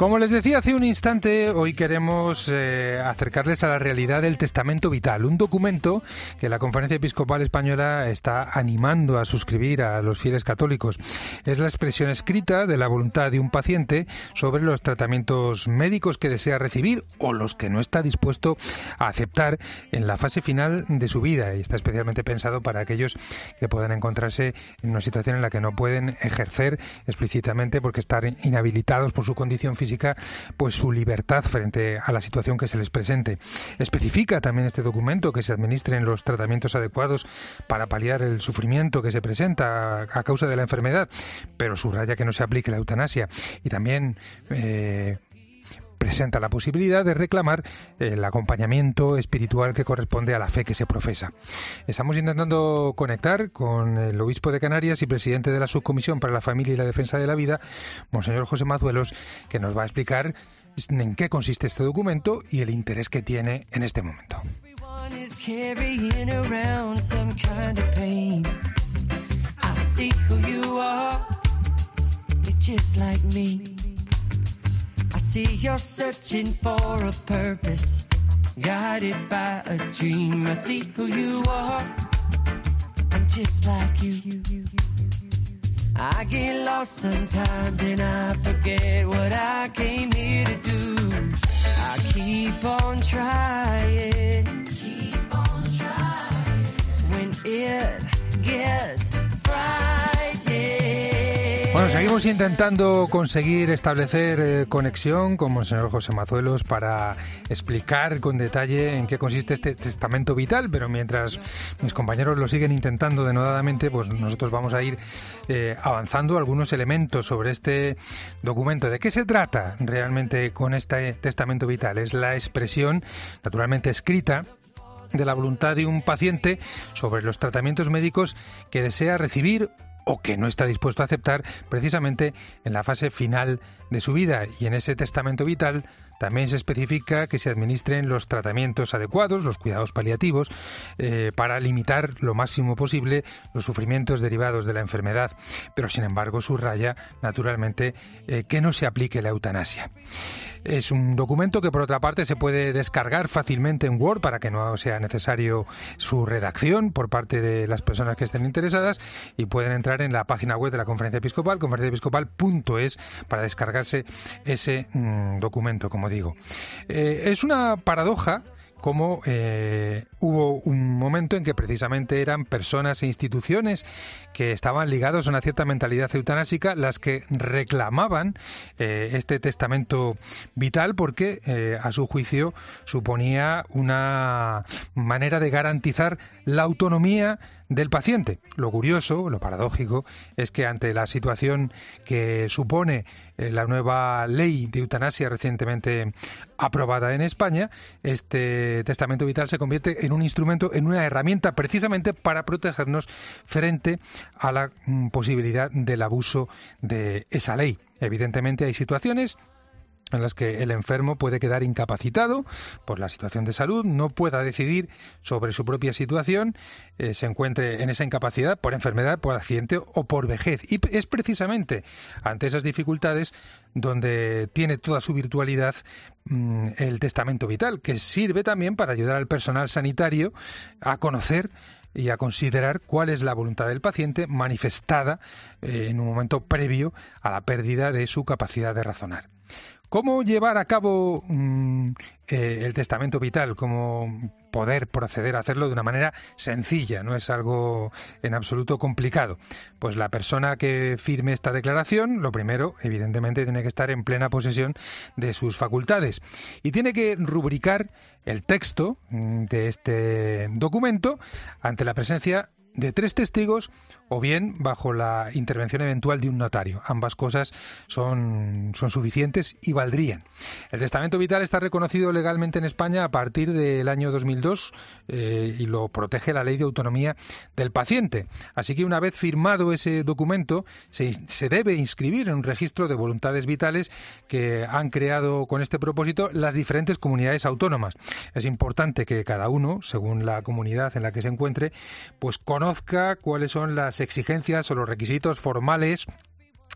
Como les decía hace un instante, hoy queremos acercarles a la realidad del testamento vital, un documento que la Conferencia Episcopal Española está animando a suscribir a los fieles católicos. Es la expresión escrita de la voluntad de un paciente sobre los tratamientos médicos que desea recibir o los que no está dispuesto a aceptar en la fase final de su vida, y está especialmente pensado para aquellos que puedan encontrarse en una situación en la que no pueden ejercer explícitamente porque están inhabilitados por su condición física, pues su libertad frente a la situación que se les presente. Especifica también este documento que se administren los tratamientos adecuados para paliar el sufrimiento que se presenta a causa de la enfermedad, pero subraya que no se aplique la eutanasia, y también presenta la posibilidad de reclamar el acompañamiento espiritual que corresponde a la fe que se profesa. Estamos intentando conectar con el obispo de Canarias y presidente de la Subcomisión para la Familia y la Defensa de la Vida, Monseñor José Mazuelos, que nos va a explicar en qué consiste este documento y el interés que tiene en este momento. I see you're searching for a purpose, guided by a dream. I see who you are, and just like you, I get lost sometimes and I forget what I came here to do. I keep on trying, when it gets frightening. Bueno, seguimos intentando conseguir establecer conexión con Monseñor José Mazuelos para explicar con detalle en qué consiste este testamento vital, pero mientras mis compañeros lo siguen intentando denodadamente, pues nosotros vamos a ir avanzando algunos elementos sobre este documento. ¿De qué se trata realmente con este testamento vital? Es la expresión, naturalmente escrita, de la voluntad de un paciente sobre los tratamientos médicos que desea recibir o que no está dispuesto a aceptar precisamente en la fase final de su vida. Y en ese testamento vital también se especifica que se administren los tratamientos adecuados, los cuidados paliativos, para limitar lo máximo posible los sufrimientos derivados de la enfermedad. Pero, sin embargo, subraya, naturalmente, que no se aplique la eutanasia. Es un documento que, por otra parte, se puede descargar fácilmente en Word para que no sea necesario su redacción por parte de las personas que estén interesadas, y pueden entrar en la página web de la Conferencia Episcopal, conferenciaepiscopal.es, para descargarse ese documento, como digo. Es una paradoja como hubo un momento en que precisamente eran personas e instituciones que estaban ligados a una cierta mentalidad eutanásica las que reclamaban este testamento vital porque a su juicio suponía una manera de garantizar la autonomía del paciente. Lo curioso, lo paradójico, es que ante la situación que supone la nueva ley de eutanasia recientemente aprobada en España, este testamento vital se convierte en un instrumento, en una herramienta precisamente para protegernos frente a la posibilidad del abuso de esa ley. Evidentemente hay situaciones en las que el enfermo puede quedar incapacitado por la situación de salud, no pueda decidir sobre su propia situación, se encuentre en esa incapacidad por enfermedad, por accidente o por vejez. Y es precisamente ante esas dificultades donde tiene toda su virtualidad el testamento vital, que sirve también para ayudar al personal sanitario a conocer y a considerar cuál es la voluntad del paciente manifestada en un momento previo a la pérdida de su capacidad de razonar. ¿Cómo llevar a cabo el testamento vital? ¿Cómo poder proceder a hacerlo de una manera sencilla? No es algo en absoluto complicado. Pues la persona que firme esta declaración, lo primero, evidentemente, tiene que estar en plena posesión de sus facultades y tiene que rubricar el texto de este documento ante la presencia de 3 testigos o bien bajo la intervención eventual de un notario. Ambas cosas son suficientes y valdrían. El testamento vital está reconocido legalmente en España a partir del año 2002 y lo protege la Ley de Autonomía del Paciente. Así que una vez firmado ese documento se debe inscribir en un registro de voluntades vitales que han creado con este propósito las diferentes comunidades autónomas. Es importante que cada uno, según la comunidad en la que se encuentre, pues conozca cuáles son las exigencias o los requisitos formales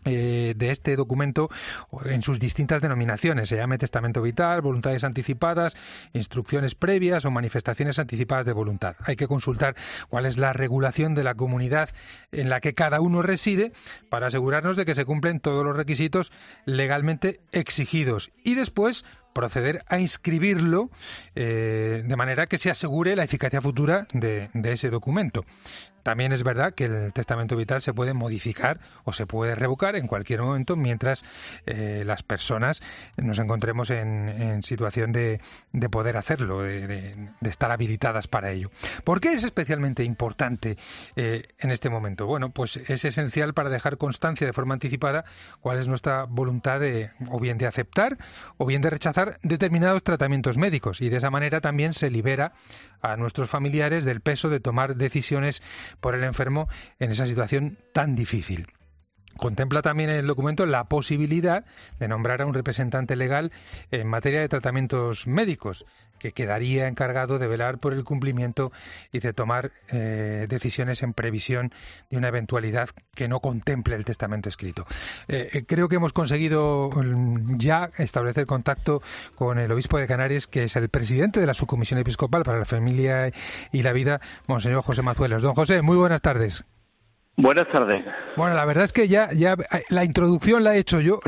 de este documento en sus distintas denominaciones. Se llame testamento vital, voluntades anticipadas, instrucciones previas o manifestaciones anticipadas de voluntad. Hay que consultar cuál es la regulación de la comunidad en la que cada uno reside para asegurarnos de que se cumplen todos los requisitos legalmente exigidos y después proceder a inscribirlo de manera que se asegure la eficacia futura de ese documento. También es verdad que el testamento vital se puede modificar o se puede revocar en cualquier momento mientras las personas nos encontremos en situación de poder hacerlo, de estar habilitadas para ello. ¿Por qué es especialmente importante en este momento? Bueno, pues es esencial para dejar constancia de forma anticipada cuál es nuestra voluntad o bien de aceptar o bien de rechazar determinados tratamientos médicos, y de esa manera también se libera a nuestros familiares del peso de tomar decisiones por el enfermo en esa situación tan difícil. Contempla también el documento la posibilidad de nombrar a un representante legal en materia de tratamientos médicos, que quedaría encargado de velar por el cumplimiento y de tomar decisiones en previsión de una eventualidad que no contemple el testamento escrito. Creo que hemos conseguido ya establecer contacto con el obispo de Canarias, que es el presidente de la Subcomisión Episcopal para la Familia y la Vida, Monseñor José Mazuelos. Don José, muy buenas tardes. Buenas tardes. Bueno, la verdad es que ya la introducción la he hecho yo,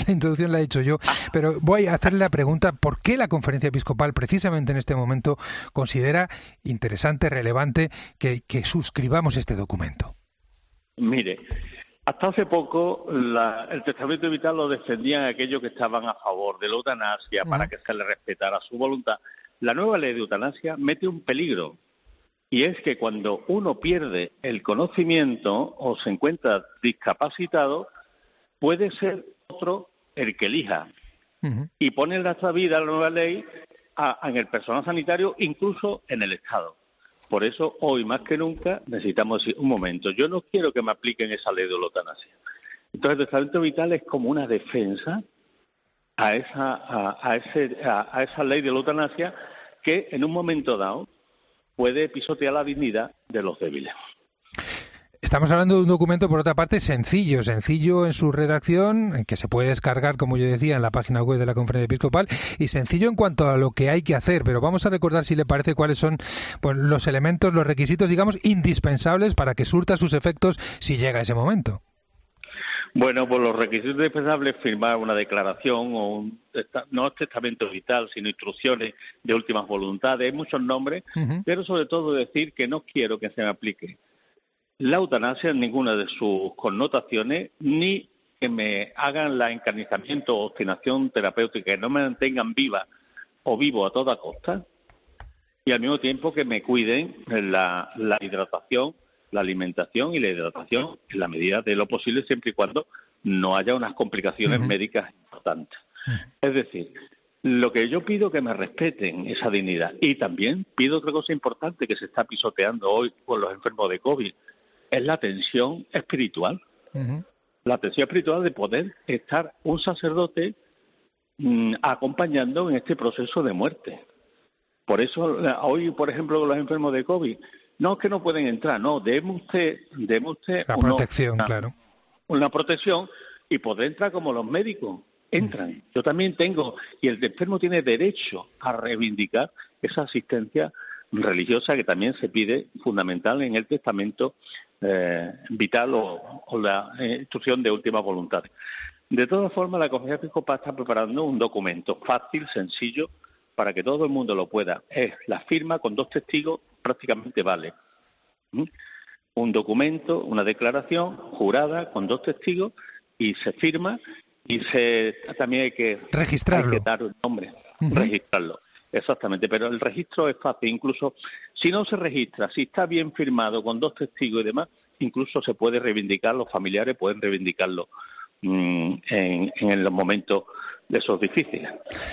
pero voy a hacerle la pregunta: ¿por qué la Conferencia Episcopal precisamente en este momento considera interesante, relevante que suscribamos este documento? Mire, hasta hace poco el testamento vital lo defendían aquellos que estaban a favor de la eutanasia para que se le respetara su voluntad. La nueva ley de eutanasia mete un peligro. Y es que cuando uno pierde el conocimiento o se encuentra discapacitado, puede ser otro el que elija. Y pone en nuestra vida la nueva ley en el personal sanitario, incluso en el Estado. Por eso, hoy más que nunca, necesitamos decir, un momento, yo no quiero que me apliquen esa ley de la eutanasia. Entonces, el testamento vital es como una defensa a esa ley de la eutanasia que en un momento dado puede pisotear la dignidad de los débiles. Estamos hablando de un documento, por otra parte, sencillo en su redacción, que se puede descargar, como yo decía, en la página web de la Conferencia Episcopal, y sencillo en cuanto a lo que hay que hacer. Pero vamos a recordar, si le parece, cuáles son los elementos, los requisitos, digamos, indispensables para que surta sus efectos si llega ese momento. Bueno, pues los requisitos indispensables es firmar una declaración no es testamento vital, sino instrucciones de últimas voluntades. Hay muchos nombres, pero sobre todo decir que no quiero que se me aplique la eutanasia en ninguna de sus connotaciones, ni que me hagan la encarnizamiento o obstinación terapéutica, que no me mantengan viva o vivo a toda costa, y al mismo tiempo que me cuiden la hidratación, la alimentación y la hidratación en la medida de lo posible, siempre y cuando no haya unas complicaciones médicas importantes. Es decir, lo que yo pido, que me respeten esa dignidad. Y también pido otra cosa importante que se está pisoteando hoy por los enfermos de COVID, es la atención espiritual. La atención espiritual de poder estar un sacerdote acompañando en este proceso de muerte. Por eso hoy, por ejemplo, los enfermos de COVID, no es que no pueden entrar, no, deme usted la protección, claro. Una protección, y poder entrar como los médicos entran. Yo también tengo, y el enfermo tiene derecho a reivindicar esa asistencia religiosa que también se pide fundamental en el testamento vital o la instrucción de última voluntad. De todas formas, la Conferencia Episcopal está preparando un documento fácil, sencillo, para que todo el mundo lo pueda. Es la firma con 2 testigos, prácticamente vale. Un documento, una declaración jurada con 2 testigos, y se firma, y también hay que registrarlo. Hay que dar un nombre, registrarlo. Exactamente, pero el registro es fácil. Incluso si no se registra, si está bien firmado con 2 testigos y demás, incluso se puede reivindicar, los familiares pueden reivindicarlo en los momentos de esos difíciles.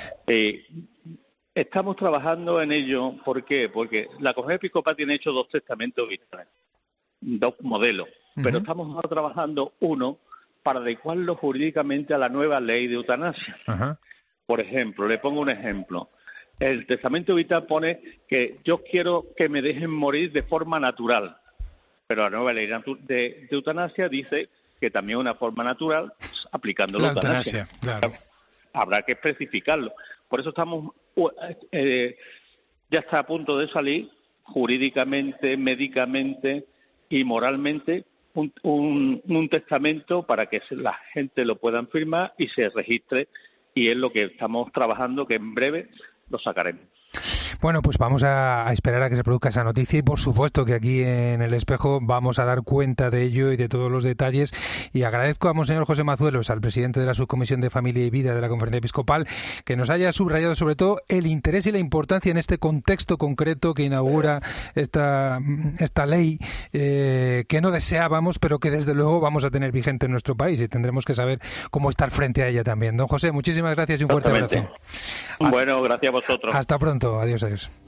Estamos trabajando en ello. ¿Por qué? Porque la Conferencia Episcopal tiene hecho 2 testamentos vitales, 2 modelos, pero estamos ahora trabajando uno para adecuarlo jurídicamente a la nueva ley de eutanasia. Por ejemplo, le pongo un ejemplo. El testamento vital pone que yo quiero que me dejen morir de forma natural, pero la nueva ley de eutanasia dice que también es una forma natural, aplicando la eutanasia. Claro. Habrá que especificarlo. Por eso estamos ya está a punto de salir jurídicamente, médicamente y moralmente un testamento para que la gente lo puedan firmar y se registre, y es lo que estamos trabajando, que en breve lo sacaremos. Bueno, pues vamos a esperar a que se produzca esa noticia y por supuesto que aquí en El Espejo vamos a dar cuenta de ello y de todos los detalles, y agradezco a Monseñor José Mazuelos, al presidente de la Subcomisión de Familia y Vida de la Conferencia Episcopal, que nos haya subrayado sobre todo el interés y la importancia en este contexto concreto que inaugura esta ley que no deseábamos, pero que desde luego vamos a tener vigente en nuestro país y tendremos que saber cómo estar frente a ella también. Don José, muchísimas gracias y un fuerte abrazo. Bueno, gracias a vosotros. Hasta pronto. Adiós.